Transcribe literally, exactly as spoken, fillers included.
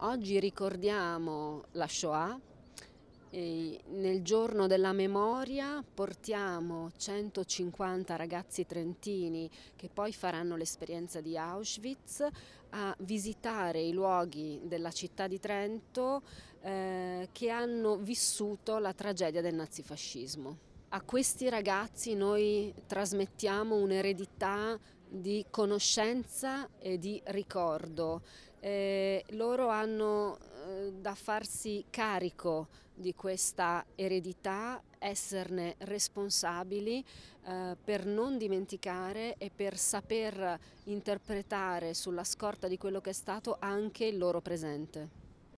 Oggi ricordiamo la Shoah e nel giorno della memoria portiamo centocinquanta ragazzi trentini che poi faranno l'esperienza di Auschwitz a visitare i luoghi della città di Trento eh, che hanno vissuto la tragedia del nazifascismo. A questi ragazzi noi trasmettiamo un'eredità di conoscenza e di ricordo. Eh, loro hanno eh, da farsi carico di questa eredità, esserne responsabili eh, per non dimenticare e per saper interpretare sulla scorta di quello che è stato anche il loro presente.